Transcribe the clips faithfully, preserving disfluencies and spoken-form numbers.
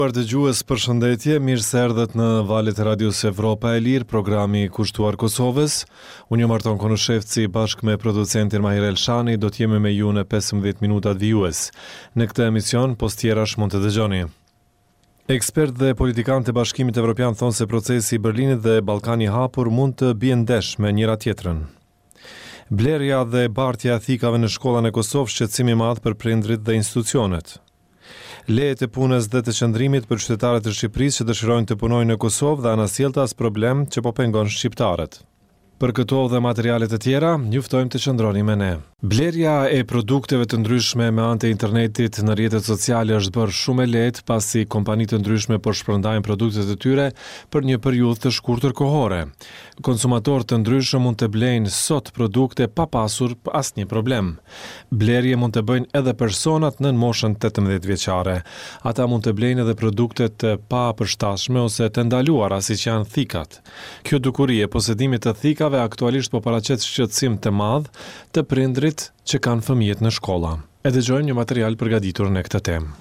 Për dëgjues, përshëndetje, mirë se erdhët në valët e Radios Evropa e Lirë, programi kushtuar Kosovës. Unë jam Arton Konushevci bashkë me producentin Mahir Elshani, do t'jemi me ju në pesëmbëdhjetë minutat vijues. Në këtë emision, post tjerash mund të dëgjoni. Ekspert dhe politikanë të Bashkimit Evropian thonë se procesi i Berlinit dhe Ballkani i hapur mund të bien ndesh me njëra tjetrën. Blerja dhe bartja e thikave në shkollat e Kosovës shqetësim i madh për prindrit dhe institucionet. Lejet e punës dhe të qëndrimit për qytetarët e Shqipërisë që dëshirojnë të punojnë në Kosovë dhe anasjelltas problem që po pengon shqiptarët. Për këto dhe materialet të tjera, ju ftojmë të qëndroni me ne. Blerja e produkteve të ndryshme me anë të internetit në rrjetet sociale është bërë shumë e lehtë pasi kompanitë të ndryshme po shpërndajnë produktet e tyre për një periudhë të shkurtër kohore. Konsumatorët të ndryshëm mund të blejnë sot produkte pa pasur asnjë problem. Blerje mund të bëjnë edhe personat në moshën tetëmbëdhjetë vjeçare. Ata mund të blejnë edhe produktet të pa përshtatshme ose të ndaluara siç janë thikat. Kjo dukuri e posedimit të thikave aktualisht po paraqet shqetësim të madh të prindrit që kanë fëmijët në shkolla. E dëgjojmë një material përgatitur në këtë temë.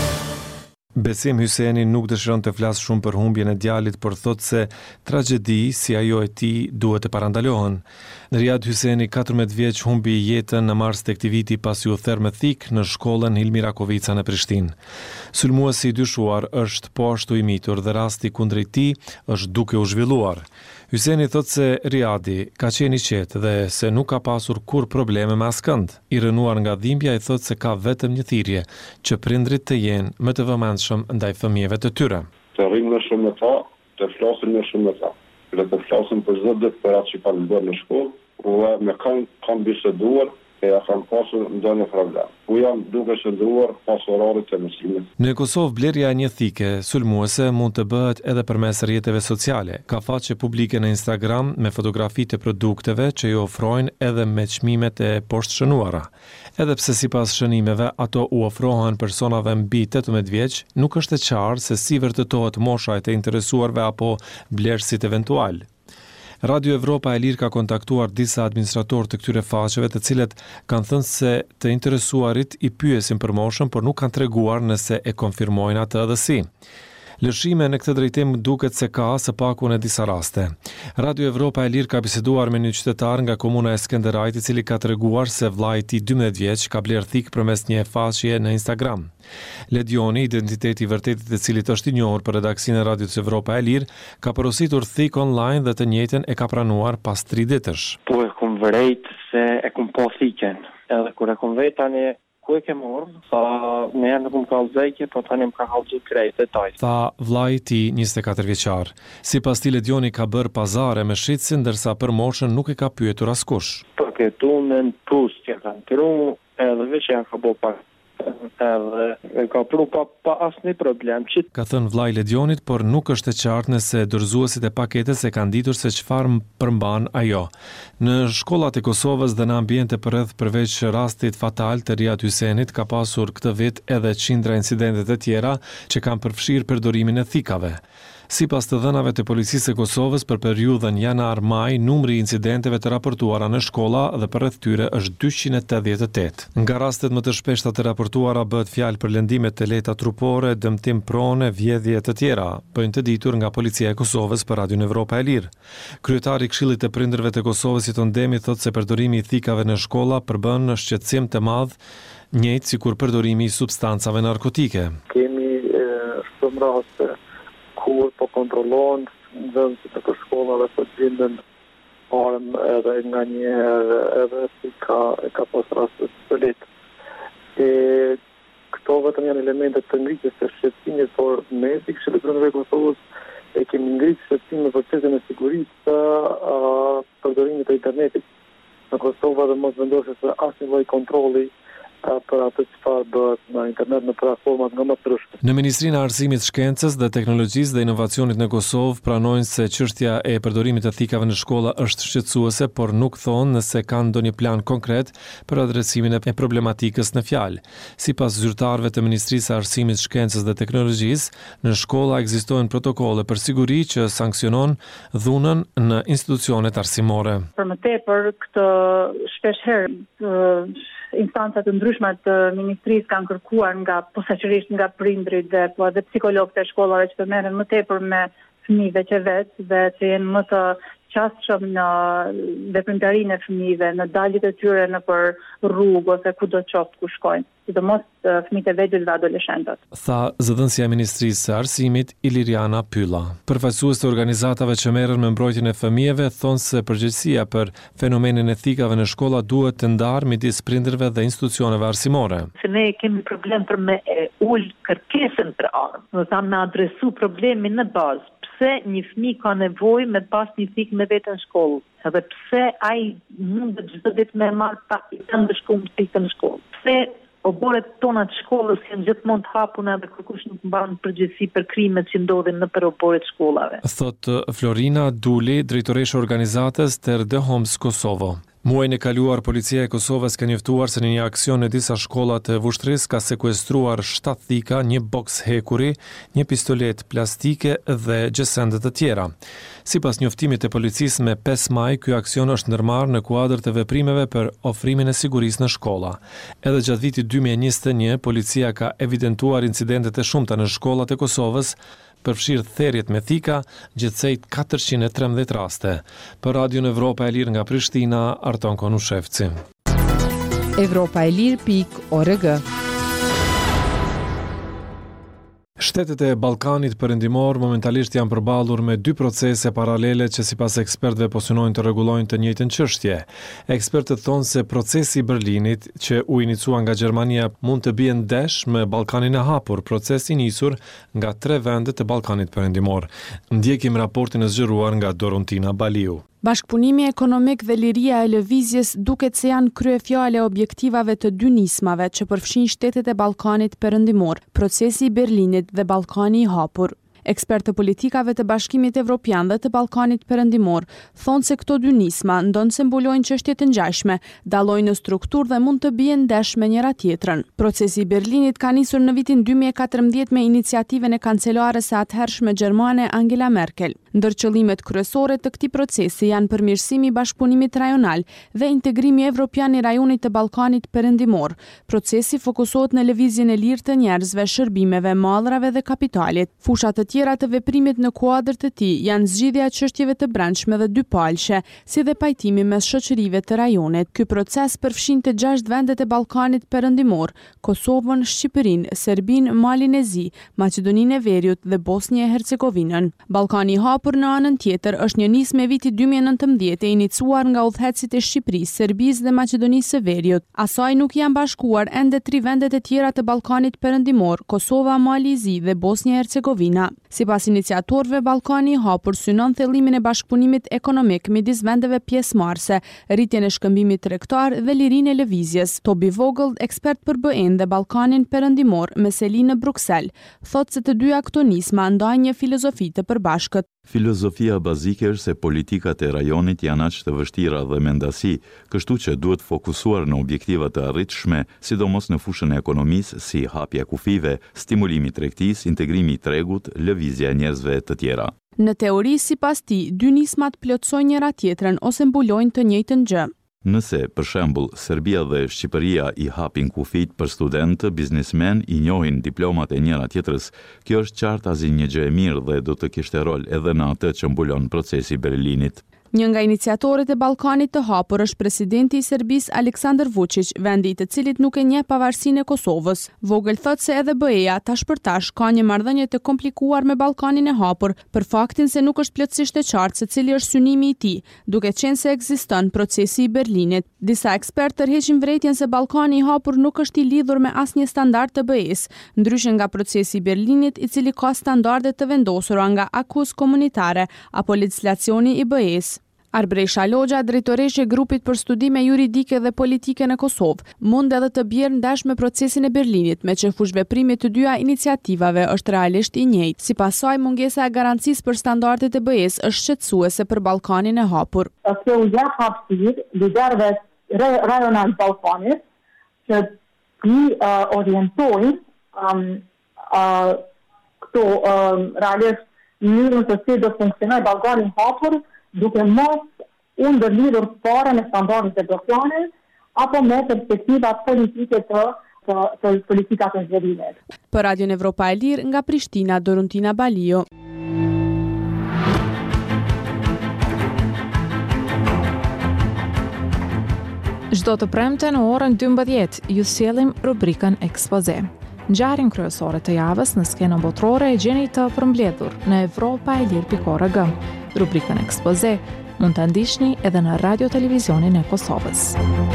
Besim Hyseni nuk dëshiron të flasë shumë për humbjen e djalit, por thotë se tragjedi si ajo e tij duhet të parandalohen. Riad Hyseni, katërmbëdhjetë vjeç, humbi jetën në mars të këtij viti pasi u therr me thik në shkollën Hilmi Rakovica në Prishtinë. Sulmuesi i dyshuar është po ashtu i mitur dhe rasti kundrejt tij është duke u zhvilluar. Hyseni thotë se Riadi ka qenë i qetë dhe se nuk ka pasur kur probleme me askënd. I rënuar nga dhimbja, i thotë se ka vetëm një thirrje, që prindrit të jenë më të vëmendshëm ndaj fëmijëve të tyre. Të rrinë më shumë me ta, të flasin më shumë me ta. Le të flasin për çdo ditë për atë që kanë bërë në shkollë, u me kanë kanë biseduar e ja kanë pasur ndonjë problem. U jam duke shëndruar pas orarit të mësimit. Në Kosovë, blerja e një thike sulmuese mund të bëhet edhe përmes rrjeteve sociale. Ka faqe publike në Instagram me fotografi të produkteve që i ofrojnë edhe me çmimet e poshtshënuara. Edhe pse sipas shënimeve ato u ofrohen personave mbi tetëmbëdhjetë vjeç, nuk është e qartë se si vërtetohet mosha e të interesuarve apo blerësit eventual. Radio Evropa e Lirë ka kontaktuar disa administratorë të këtyre faqeve, të cilët kanë thënë se të interesuarit i pyesin për moshën, por nuk kanë treguar nëse e konfirmojnë atë edhe si. Lëshime në këtë drejtim duket se ka së paku në disa raste. Radio Evropa e Lirë ka biseduar me një qytetar nga komuna e Skënderajt, i cili ka treguar se vllai i tij dymbëdhjetë vjeç ka bler thik përmes një faqeje në Instagram. Ledioni, identiteti i vërtetit i cilit është i njohur për redaksinë e Radios Evropa e Lirë, ka porositur thik online dhe të njëjtën e ka pranuar pas tri ditësh. Po e kum vërejt se e kum po thiken. Edhe kur e kum vërejt tani ku e ke morë, sa me janë nuk më ka lëzejke, po tani më ka halëgju krejt detaj. Tha vllai i tij, njëzet e katër vjeçar. Sipas tij, Ledioni ka bërë pazare me shitsin, ndërsa për moshën nuk e ka pyetur askush. Për këtu në në plus që kanë kru, edhe veç janë ka bo pak, edhe ka pru pa, pa asnjë problem. Që... Ka thënë vllai Ledionit, por nuk është e qartë nëse dorëzuesit e paketes e kanë ditur se çfarë përmban ajo. Në shkollat e Kosovës dhe në ambiente përreth përveç rastit fatal të Riad Hysenit ka pasur këtë vit edhe qindra incidente të tjera që kanë përfshirë përdorimin e thikave. Sipas të dhënave të policisë e Kosovës për periudhën janar-maj, numri i incidenteve të raportuara në shkolla dhe përreth tyre është dyqind e tetëdhjetë e tetë. Nga rastet më të shpeshta të raportuara bëhet fjalë për lëndime të lehta trupore, dëmtim prone, vjedhje të tjera, bëjnë të ditur nga policia e Kosovës për Radion Evropa e Lirë. Kryetari i Këshillit të Prindërve të Kosovës, Iton Demi, thotë se përdorimi i thikave në shkolla përbën shqetësim të madh, njëjtë sikur përdorimi i substancave narkotike. Kemi shumë raste kur po kontrolon nxënësit e shkollave të gjenden armë edhe nga një herë edhe si ka, ka pas raste të solit. E këto vetëm janë elementet të ngritjes së shqetësimit, por ne si Këshilli i Prindërve të Kosovës e kemi ngritur shqetësimin në procesin e sigurisë të përdorimit të internetit në Kosovë dhe mos vendosjes së asnjë lloj kontrolli për atë çfarë bëhet në internet në platformat nga më të ndryshme. Në Ministrinë e Arsimit, Shkencës dhe Teknologjisë dhe Inovacionit në Kosovë pranojnë se çështja e përdorimit të thikave në shkolla është shqetësuese, por nuk thonë nëse kanë ndonjë plan konkret për adresimin e problematikës në fjalë. Sipas zyrtarëve të Ministrisë së Arsimit, Shkencës dhe Teknologjisë, në shkolla ekzistojnë protokolle për siguri që sanksionon dhunën në institucionet arsimore. Për më tepër, këtë shpesh herë instanca të ndryshme të ministrisë kanë kërkuar nga posaçërisht nga prindrit dhe po edhe psikologët e shkollave që të merren më tepër me fëmijëve që vetë dhe që jenë më të qasshëm në veprimtarinë e fëmijëve, në daljet e tyre nëpër rrugë ose kudo qoftë ku shkojnë, sidomos fëmijët e vegjël dhe adoleshentët. Tha zëdhënësia e Ministrisë së Arsimit Iliriana Pylla. Përfaqësues të organizatave që merren me mbrojtjen e fëmijëve thonë se përgjegjësia për fenomenin e thikave në shkolla duhet të ndarë midis prindërve dhe institucioneve arsimore. Se ne kemi problem për me ul kërkesën për armë, do të thonë me adresu problemin në bazë. Pse një fëmijë ka nevojë me pas një thikë me veten në shkollë? Edhe pse ai mund të çdo ditë me marr pak i të shkojmë thikën në shkollë? Pse oborët tona të shkollës janë gjithmonë të hapuna dhe kërkush nuk mban përgjegjësi për krimet që ndodhin nëpër oborët shkollave? Thot Florina Duli, drejtoresha e organizatës Ter de Homs Kosovo. Muajin e kaluar, policia e Kosovës ka njoftuar se në një aksion në disa shkolla të Vushtrisë ka sekuestruar shtatë thika, një boks hekuri, një pistolet plastike dhe gjësende të tjera. Sipas njoftimit të policisë me pesë maj, ky aksion është ndërmarrë në kuadër të veprimeve për ofrimin e sigurisë në shkolla. Edhe gjatë vitit dy mijë e njëzet e një, policia ka evidentuar incidentet e shumta në shkollat e Kosovës, përfshirë therrjet me thika, gjithsej katërqind e trembëdhjetë raste. Për Radion Evropa e Lirë nga Prishtina, Arton Konushevci. Evropa e Lirë pikë org. Shtetet e Ballkanit Perëndimor momentalisht janë përballur me dy procese paralele që sipas ekspertëve po synojnë të rregullojnë të njëjtën çështje. Ekspertët thonë se procesi i Berlinit, që u inicua nga Gjermania, mund të bijë ndesh me Ballkanin e hapur, proces i nisur nga tre vende të Ballkanit Perëndimor. Ndjekim raportin e zgjeruar nga Dorontina Baliu. Bashkëpunimi ekonomik dhe liria e lëvizjes duket se janë kryefjale objektivave të dy nismave që përfshin shtetet e Ballkanit Perëndimor, procesi i Berlinit dhe Ballkani i hapur. Ekspertë politikave të Bashkimit Evropian dhe të Ballkanit Perëndimor thonë se këto dy nisma ndonë se mbulojnë çështje të ngjashme, dallojnë në strukturë dhe mund të bien ndesh me njëra tjetrën. Procesi i Berlinit ka nisur në vitin dy mijë e katërmbëdhjetë me iniciativën e kancelares së atëhershme gjermane Angela Merkel. Ndër qëllimet kryesore të këtij procesi janë përmirësimi i bashkëpunimit rajonal dhe integrimi evropian i rajonit të Ballkanit Perëndimor. Procesi fokusohet në lëvizjen e lirë të njerëzve, shërbimeve, mallrave dhe kapitalit. Fushat të tjera të veprimit në kuadër të tij janë zgjidhja e çështjeve të brendshme dhe dypalëshe, si dhe pajtimi mes shoqërive të rajonit. Ky proces përfshin të gjashtë vendet e Ballkanit Perëndimor: Kosovën, Shqipërinë, Serbinë, Malin e Zi, Maqedoninë e Veriut dhe Bosnjë e Hercegovinën. Ballkani i hapur në anën tjetër është një nismë e vitit dy mijë e nëntëmbëdhjetë e iniciuar nga udhëhecit e Shqipërisë, Serbisë dhe Maqedonisë së Veriut. Asaj nuk janë bashkuar ende tri vendet e tjera të Ballkanit Perëndimor: Kosova, Mali i Zi dhe Bosnja e Hercegovina. Sipas iniciatorëve, Ballkani i hapur synon thellimin e bashkëpunimit ekonomik midis vendeve pjesëmarrëse, rritjen e shkëmbimit tregtar dhe lirinë e lëvizjes. Tobi Vogel, ekspert për B E-n dhe Ballkanin Perëndimor me seli në Bruksel, thotë se të dyja këto nisma ndajnë një filozofi të përbashkët. Filozofia bazike është se politikat e rajonit janë aq të vështira dhe mendasi, kështu që duhet fokusuar në objektiva të arritshme, sidomos në fushën e ekonomisë, si hapja e kufive, stimulimi i tregtisë, integrimi i tregut, lëvizja e njerëzve të tjera. Në teori, sipas tij, dy nismat plotësojnë njëra tjetrën ose mbulojnë të njëjtën gjë. Nëse, për shembull, Serbia dhe Shqipëria i hapin kufit për studentë, biznesmen i njohin diplomat e njëra tjetrës, kjo është qartë azi një gjë e mirë dhe do të kishte rol edhe në atë që mbulon procesi i Berlinit. Një nga iniciatorët e Ballkanit të hapur është presidenti i Serbisë Aleksandar Vučić, vendi i të cilit nuk e njeh pavarësinë e Kosovës. Vogel thotë se edhe B E-ja tash për tash ka një marrëdhënie të komplikuar me Ballkanin e hapur, për faktin se nuk është plotësisht e qartë se cili është synimi i tij, duke qenë se ekziston procesi i Berlinit. Disa ekspertë tërheqin vërejtjen se Ballkani i hapur nuk është i lidhur me asnjë standard të B E-s, ndryshe nga procesi i Berlinit, i cili ka standarde të vendosura nga Acquis Komunitare apo legjislacioni i B E-s. Arbresha Logja, drejtoreshe e grupit për studime juridike dhe politike në Kosovë, mund edhe të bjerë ndesh me procesin e Berlinit, me që fushveprimi të dyja iniciativave është realisht i njëjtë. Sipas saj, mungesa e garancisë për standardet e B E-s është shqetësuese për Ballkanin e hapur. Kjo u jap hapësirë liderëve rajonal të Ballkanit që të uh, orientojnë um, uh, këto um, realisht mënyrën se si do funksionojë Ballkani i hapur, duke mos u ndërlidhur fare me standardet evropiane, apo me perspektiva politike të, të, të politika të zhvillimit. Për Radion Evropa e Lirë nga Prishtina, Doruntina Balio. Çdo të premte në orën dymbëdhjetë ju sjellim rubrikën Ekspoze. Ngjarjen kryesore të javës në skenën botërore e gjeni të përmbledhur në evropa e lirë pikë org. Rubrikën Ekspoze mund ta ndiqni edhe në radio televizionin e Kosovës.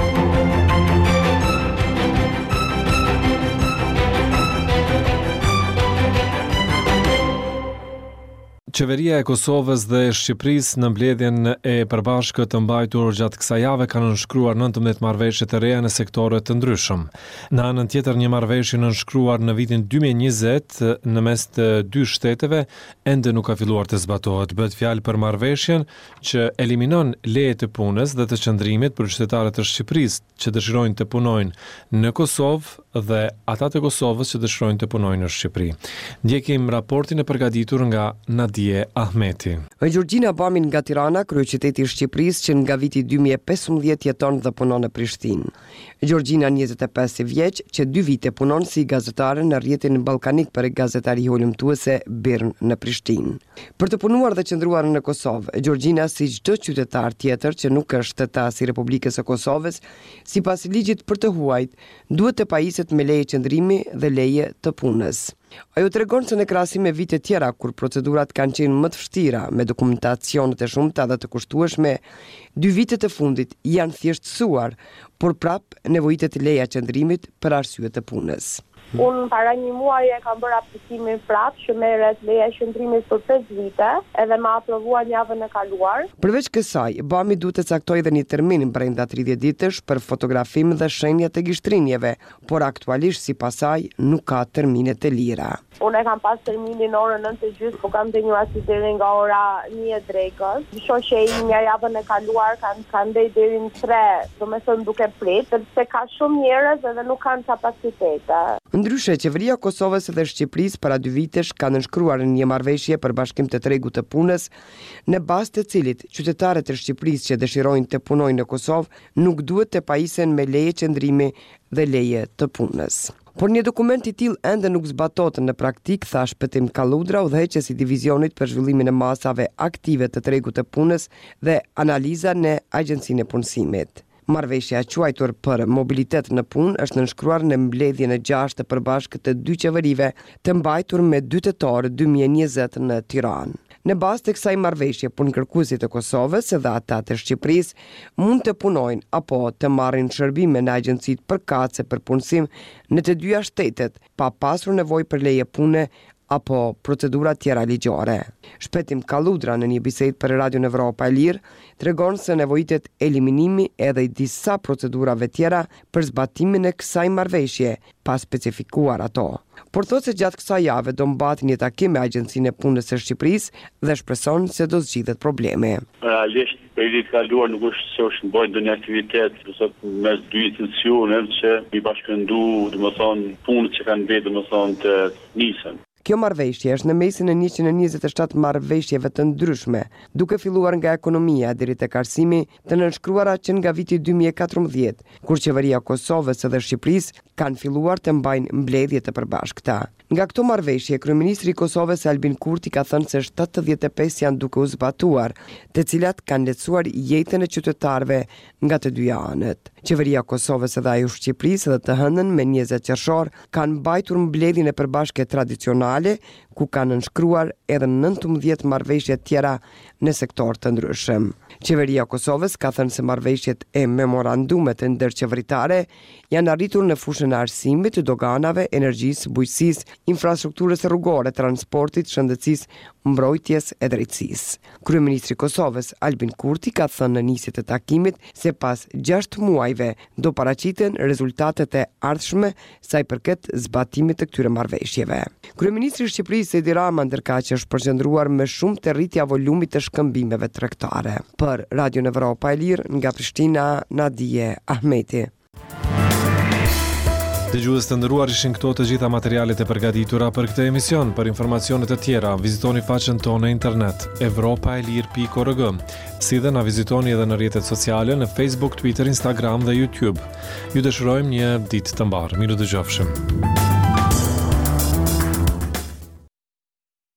Qeveria e Kosovës dhe Shqipërisë në mbledhjen e përbashkët të mbajtur gjatë kësaj jave kanë nënshkruar nëntëmbëdhjetë marrëveshje të reja në sektore të ndryshëm. Në anën tjetër, një marrëveshje nënshkruar në vitin dy mijë e njëzet në mes të dy shteteve ende nuk ka filluar të zbatohet. Bëhet fjalë për marrëveshjen që eliminon leje të punës dhe të qëndrimit për qytetarët e Shqipërisë që dëshirojnë të punojnë në Kosovë dhe ata të Kosovës që dëshirojnë të punojnë në Shqipëri. Ndjekim raportin e përgatitur nga Nadia Ahmeti. Gjorgjina Bamin nga Tirana, kryeqyteti i Shqipërisë që nga viti dy mijë e pesëmbëdhjetë jeton dhe punon në Prishtinë. Gjorgjina, njëzet e pesë vjeç, që dy vite punon si gazetare në rrjetin ballkanik për gazetari hulumtuese Birn në Prishtinë. Për të punuar dhe qëndruar në Kosovë, Gjorgjina, si çdo qytetar tjetër që nuk është shtetës i Republikës së Kosovës, sipas ligjit për të huajt, duhet të pajiset me leje qëndrimi dhe leje të punës. Ajo tregon se në krahasim me vite tjera kur procedurat kanë qenë më të vështira me dokumentacionet e shumta dhe të kushtueshme, dy vitet e fundit janë thjeshtësuar, por prap nevojitet leja qëndrimit për arsye të punës. Unë para një muaj e kam bërë aplikimin prapë që merret leja e qëndrimit për pesë vite, edhe ma aprovuan javën e kaluar. Përveç kësaj, Bami duhet të caktojë edhe një termin brenda tridhjetë ditësh për fotografim dhe shenja të gishtrinjeve, por aktualisht sipas saj nuk ka termine të lira. Unë e kam pas terminin orën nëntë e gjysmë, por kam denjur aty deri nga ora një e drekës. Shoqja ime javën e kaluar kanë kanë ndej deri në tre, domethënë duke prit, sepse ka shumë njerëz edhe nuk kanë kapacitete. Ndryshe, qeveria e Kosovës dhe Shqipërisë para dy vitesh ka nënshkruar një marrëveshje për bashkim të tregut të punës, në bazë të cilit qytetarët e Shqipërisë që dëshirojnë të punojnë në Kosovë nuk duhet të pajisen me leje qëndrimi dhe leje të punës. Por një dokument i tillë ende nuk zbatohet në praktik, tha Shpëtim Kalludra, udhëheqës i divizionit për zhvillimin e masave aktive të tregut të punës dhe analiza në Agjencinë e Punësimit. Marrëveshja e quajtur për mobilitet në punë është nënshkruar në mbledhjen e gjashtë të përbashkët të dy qeverive të mbajtur me dy tetor dy mijë e njëzet në Tiranë. Në bazë të kësaj marrëveshje, punëkërkuesit e Kosovës dhe ata të Shqipërisë mund të punojnë apo të marrin shërbime në agjencitë përkatëse për punësim në të dyja shtetet, pa pasur nevojë për leje pune apo procedura tjera ligjore. Shpëtim Kalludra në një bisedë për Radio Evropa e Lirë tregon se nevojitet eliminimi edhe i disa procedurave tjera për zbatimin e kësaj marrëveshje, pa specifikuar ato. Por thotë se gjatë kësaj jave do mbahet një takim me Agjencinë e Punës së Shqipërisë dhe shpreson se do zgjidhet problemi. Realisht periudhë të kaluar nuk është se është bërë ndonjë aktivitet, përsa mes dy institucioneve që i bashkëndu, domethënë punët që kanë bërë domethënë të nisën. Kjo marrëveshje është në mesin e njëqind e njëzet e shtatë marrëveshjeve të ndryshme, duke filluar nga ekonomia deri tek arsimi, të nënshkruara që nga viti dy mijë e katërmbëdhjetë, kur qeveria e Kosovës dhe Shqipërisë kanë filluar të mbajnë mbledhje të përbashkëta. Nga këto marrëveshje, kryeministri i Kosovës Albin Kurti ka thënë se shtatëdhjetë e pesë janë duke u zbatuar, të cilat kanë lehtësuar jetën e qytetarëve nga të dyja anët. Qeveria e Kosovës dhe ajo Shqipërisë dhe të hënën me njëzet qershor kanë mbajtur mbledhjen e përbashkët tradicionale, ku kanë nënshkruar edhe nëntëmbëdhjetë marrëveshje tjera në sektor të ndryshëm. Qeveria e Kosovës ka thënë se marrëveshjet e memorandumet ndërqeveritare janë arritur në fushën e arsimit, doganave, energjisë, bujqësisë, infrastrukturës rrugore, transportit, shëndetësisë, mbrojtjes e drejtësisë. Kryeministri i Kosovës Albin Kurti ka thënë në nisje të takimit se pas gjashtë muajve do paraqiten rezultatet e ardhshme sa i përket zbatimit të këtyre marrëveshjeve. Kryeministri i Shqipërisë Edi Rama ndërkaq është përqendruar me shumë të rritja volumit të shkëmbimeve tregtare. Për Radio Evropa e Lirë nga Prishtina, Nadia Ahmeti. Dëgjues të nderuar, ishin këto të gjitha materialet e përgatitura për këtë emision. Për informacione të tjera, vizitoni faqen tonë në internet europa e lir pikë org. Si dhe na vizitoni edhe në rrjetet sociale në Facebook, Twitter, Instagram dhe YouTube. Ju dëshirojmë një ditë të mbarë. Miru dëgjofshim.